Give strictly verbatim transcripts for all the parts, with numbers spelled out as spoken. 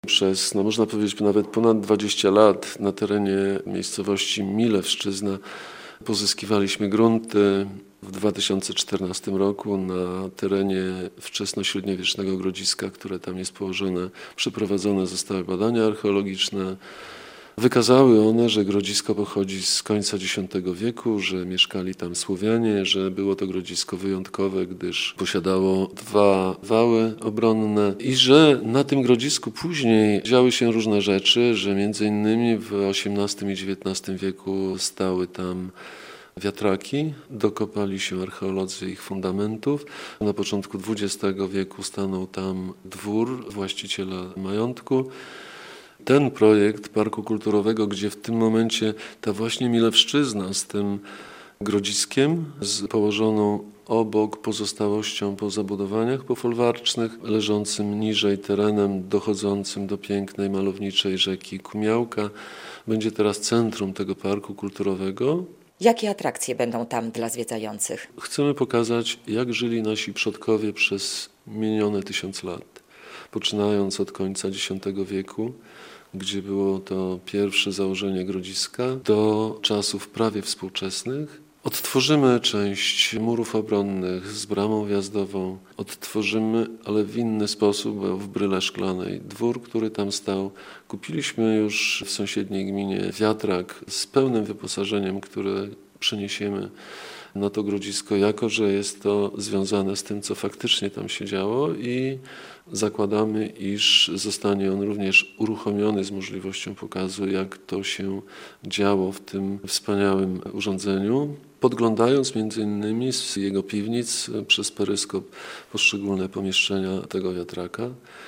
Przez, no można powiedzieć, nawet ponad dwadzieścia lat na terenie miejscowości Milewszczyzna pozyskiwaliśmy grunty. W dwa tysiące czternastym roku na terenie wczesnośredniowiecznego Grodziska, które tam jest położone, przeprowadzone zostały badania archeologiczne. Wykazały one, że Grodzisko pochodzi z końca dziesiątego wieku, że mieszkali tam Słowianie, że było to Grodzisko wyjątkowe, gdyż posiadało dwa wały obronne i że na tym Grodzisku później działy się różne rzeczy, że między innymi w osiemnastym i dziewiętnastym wieku stały tam wiatraki, dokopali się archeolodzy ich fundamentów. Na początku dwudziestego wieku stanął tam dwór właściciela majątku. Ten projekt parku kulturowego, gdzie w tym momencie ta właśnie Milewszczyzna z tym Grodziskiem, z położoną obok pozostałością po zabudowaniach pofolwarcznych, leżącym niżej terenem dochodzącym do pięknej, malowniczej rzeki Kumiałka, będzie teraz centrum tego parku kulturowego. Jakie atrakcje będą tam dla zwiedzających? Chcemy pokazać, jak żyli nasi przodkowie przez minione tysiąc lat, poczynając od końca dziesiątego wieku, gdzie było to pierwsze założenie Grodziska, do czasów prawie współczesnych. Odtworzymy część murów obronnych z bramą wjazdową. Odtworzymy, ale w inny sposób, bo w bryle szklanej. Dwór, który tam stał. Kupiliśmy już w sąsiedniej gminie wiatrak z pełnym wyposażeniem, które przeniesiemy na to Grodzisko, jako że jest to związane z tym, co faktycznie tam się działo i zakładamy, iż zostanie on również uruchomiony z możliwością pokazu, jak to się działo w tym wspaniałym urządzeniu, podglądając między innymi z jego piwnic przez peryskop poszczególne pomieszczenia tego wiatraka.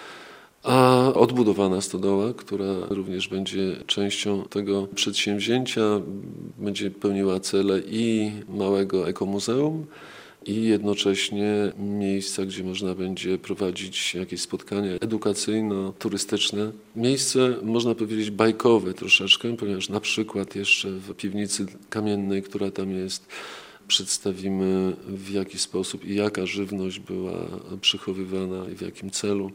A odbudowana stodoła, która również będzie częścią tego przedsięwzięcia, będzie pełniła cele i małego ekomuzeum, i jednocześnie miejsca, gdzie można będzie prowadzić jakieś spotkania edukacyjno-turystyczne. Miejsce, można powiedzieć, bajkowe troszeczkę, ponieważ na przykład jeszcze w piwnicy kamiennej, która tam jest, przedstawimy, w jaki sposób i jaka żywność była przechowywana i w jakim celu.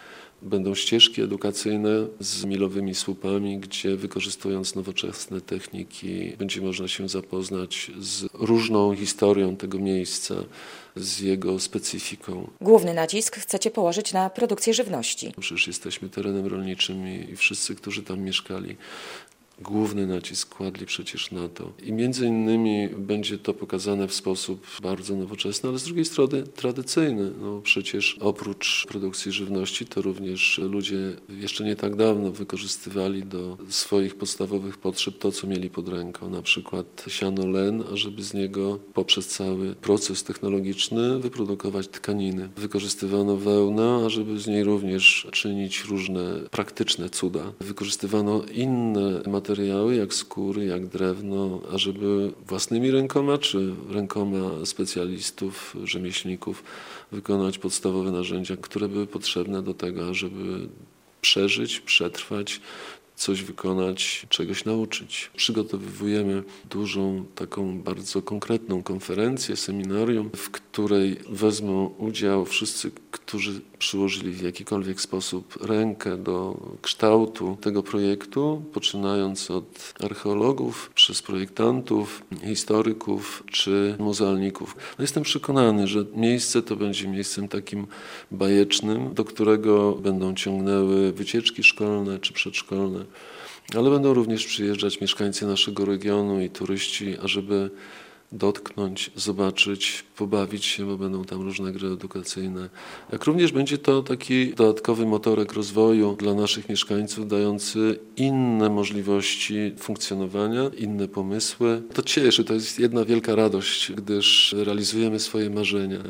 Będą ścieżki edukacyjne z milowymi słupami, gdzie wykorzystując nowoczesne techniki będzie można się zapoznać z różną historią tego miejsca, z jego specyfiką. Główny nacisk chcecie położyć na produkcję żywności. Przecież jesteśmy terenem rolniczym i, i wszyscy, którzy tam mieszkali, główny nacisk kładli przecież na to. I między innymi będzie to pokazane w sposób bardzo nowoczesny, ale z drugiej strony tradycyjny. No przecież oprócz produkcji żywności to również ludzie jeszcze nie tak dawno wykorzystywali do swoich podstawowych potrzeb to, co mieli pod ręką. Na przykład siano len, ażeby z niego poprzez cały proces technologiczny wyprodukować tkaniny. Wykorzystywano wełnę, ażeby z niej również czynić różne praktyczne cuda. Wykorzystywano inne materiały, materiały, jak skóry, jak drewno, ażeby własnymi rękoma czy rękoma specjalistów, rzemieślników wykonać podstawowe narzędzia, które były potrzebne do tego, ażeby przeżyć, przetrwać, coś wykonać, czegoś nauczyć. Przygotowujemy dużą, taką bardzo konkretną konferencję, seminarium, w której wezmą udział wszyscy, którzy przyłożyli w jakikolwiek sposób rękę do kształtu tego projektu, poczynając od archeologów, przez projektantów, historyków czy muzealników. No jestem przekonany, że miejsce to będzie miejscem takim bajecznym, do którego będą ciągnęły wycieczki szkolne czy przedszkolne, ale będą również przyjeżdżać mieszkańcy naszego regionu i turyści, ażeby dotknąć, zobaczyć, pobawić się, bo będą tam różne gry edukacyjne. Jak również będzie to taki dodatkowy motorek rozwoju dla naszych mieszkańców, dający inne możliwości funkcjonowania, inne pomysły. To cieszy, to jest jedna wielka radość, gdyż realizujemy swoje marzenia.